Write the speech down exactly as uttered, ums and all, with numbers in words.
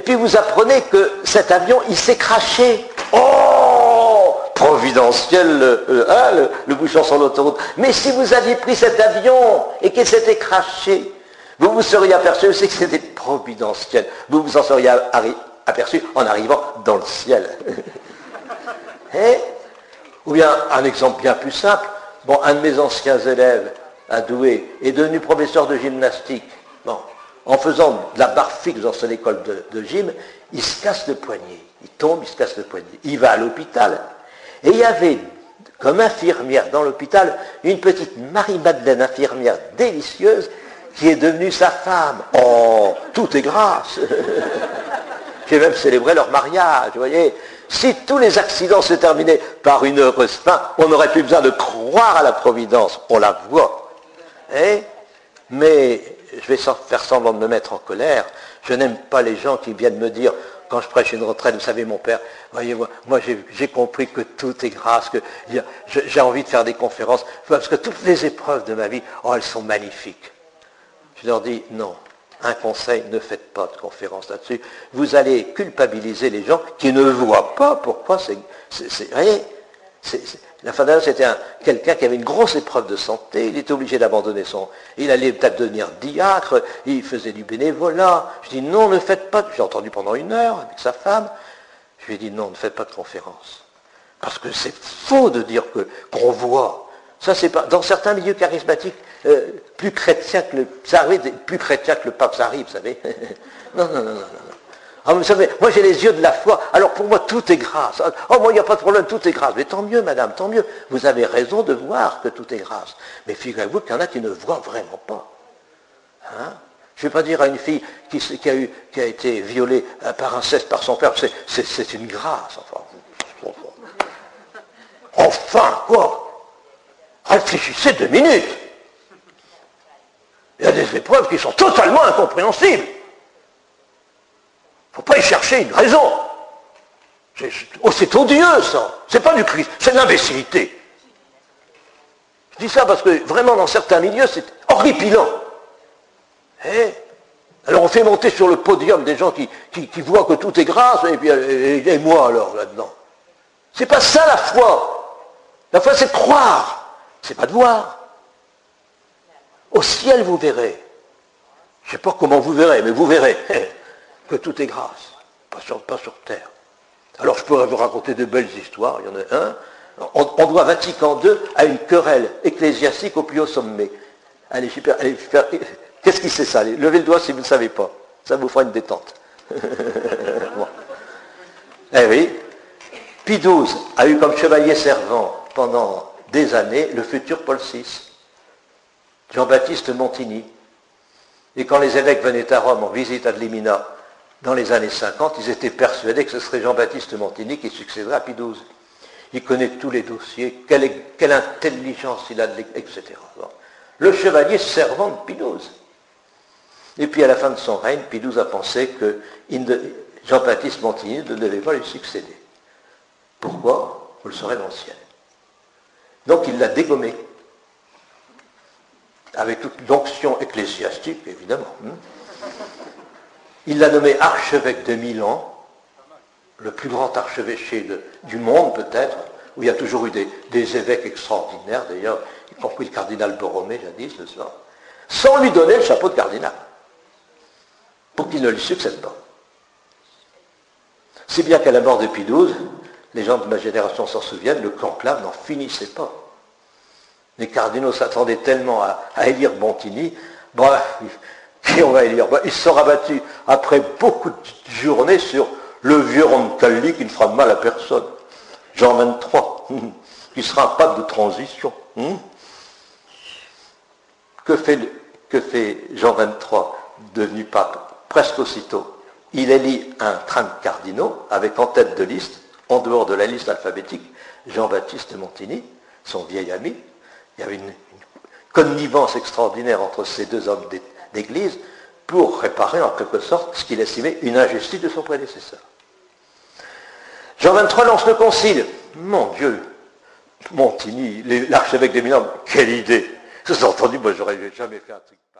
puis vous apprenez que cet avion, il s'est craché. Oh, providentiel, euh, hein, le, le bouchon sur l'autoroute. Mais si vous aviez pris cet avion et qu'il s'était craché, vous vous seriez aperçu aussi que c'était providentiel. Vous vous en seriez aperçu en arrivant dans le ciel. Et, ou bien, un exemple bien plus simple, bon, un de mes anciens élèves à Douai est devenu professeur de gymnastique. Bon, en faisant de la barre fixe dans son école de, de gym, il se casse le poignet. Il tombe, il se casse le poignet. Il va à l'hôpital. Et il y avait, comme infirmière dans l'hôpital, une petite Marie-Madeleine infirmière délicieuse qui est devenue sa femme. Oh, tout est grâce. J'ai même célébré leur mariage, vous voyez. Si tous les accidents se terminaient par une heureuse fin, on n'aurait plus besoin de croire à la providence. On la voit. Eh? Mais je vais faire semblant de me mettre en colère. Je n'aime pas les gens qui viennent me dire, quand je prêche une retraite, vous savez, mon père, voyez-moi, moi, moi j'ai compris que tout est grâce, que j'ai envie de faire des conférences, parce que toutes les épreuves de ma vie, oh, elles sont magnifiques. Je leur dis, non. Un conseil, ne faites pas de conférence là-dessus. Vous allez culpabiliser les gens qui ne voient pas pourquoi c'est... Vous voyez, la fin d'année, c'était quelqu'un qui avait une grosse épreuve de santé, il était obligé d'abandonner son... Il allait peut-être devenir diacre, il faisait du bénévolat. Je dis, non, ne faites pas... J'ai entendu pendant une heure avec sa femme. Je lui ai dit, non, ne faites pas de conférence. Parce que c'est faux de dire que qu'on voit. Ça, c'est pas... Dans certains milieux charismatiques, euh, plus chrétiens que le... Ça arrive, plus chrétien que le pape, ça arrive, vous savez. non, non, non, non, non. Ah, vous savez, moi j'ai les yeux de la foi, alors pour moi tout est grâce. Oh, moi il n'y a pas de problème, tout est grâce. Mais tant mieux, madame, tant mieux. Vous avez raison de voir que tout est grâce. Mais figurez-vous qu'il y en a qui ne voient vraiment pas. Hein? Je ne vais pas dire à une fille qui, qui, a, eu, qui a été violée par inceste par son père, c'est une grâce. Enfin, enfin quoi? Réfléchissez deux minutes. Il y a des épreuves qui sont totalement incompréhensibles. Il ne faut pas y chercher une raison. Oh, c'est odieux, ça. C'est pas du Christ, c'est de l'imbécilité. Je dis ça parce que vraiment, dans certains milieux, c'est horripilant. Eh? Alors on fait monter sur le podium des gens qui, qui, qui voient que tout est grâce, et puis et, et moi alors là-dedans. C'est pas ça la foi. La foi, c'est de croire. C'est pas de voir. Au ciel, vous verrez. Je ne sais pas comment vous verrez, mais vous verrez que tout est grâce, pas sur, pas sur terre. Alors je pourrais vous raconter de belles histoires, il y en a un. On, on doit Vatican deux à une querelle ecclésiastique au plus haut sommet. Allez, super, allez faire... Qu'est-ce qui c'est ça? Levez le doigt si vous ne savez pas. Ça vous fera une détente. Bon. Eh oui. Pie douze a eu comme chevalier servant pendant des années le futur Paul six. Jean-Baptiste Montigny. Et quand les évêques venaient à Rome en visite ad limina dans les années cinquante, ils étaient persuadés que ce serait Jean-Baptiste Montigny qui succéderait à Pie douze. Il connaît tous les dossiers, quelle, quelle intelligence il a, et cetera. Bon. Le chevalier servant de Pie douze. Et puis à la fin de son règne, Pie douze a pensé que Jean-Baptiste Montigny ne devait pas lui succéder. Pourquoi? Vous le saurez dans le ciel. Donc il l'a dégommé. Avec toute l'onction ecclésiastique, évidemment. Il l'a nommé archevêque de Milan, le plus grand archevêché de, du monde peut-être, où il y a toujours eu des, des évêques extraordinaires, d'ailleurs, y compris le cardinal Borromée, jadis, le soir, sans lui donner le chapeau de cardinal, pour qu'il ne lui succède pas. Si bien qu'à la mort de Pie douze, les gens de ma génération s'en souviennent, le conclave n'en finissait pas. Les cardinaux s'attendaient tellement à, à élire Montigny, bref, qui on va élire? Ils se sont rabattus après beaucoup de journées sur le vieux Roncalli qui ne fera de mal à personne. Jean vingt-trois, qui sera un pape de transition. Que fait, que fait Jean vingt-trois, devenu pape presque aussitôt? Il élit un train de cardinaux avec en tête de liste, en dehors de la liste alphabétique, Jean-Baptiste Montigny, son vieil ami. Il y avait une, une connivence extraordinaire entre ces deux hommes d'église pour réparer en quelque sorte ce qu'il estimait une injustice de son prédécesseur. Jean vingt-trois lance le concile. Mon Dieu, Montigny, l'archevêque de Milan, quelle idée! Vous avez entendu, moi j'aurais jamais fait un truc.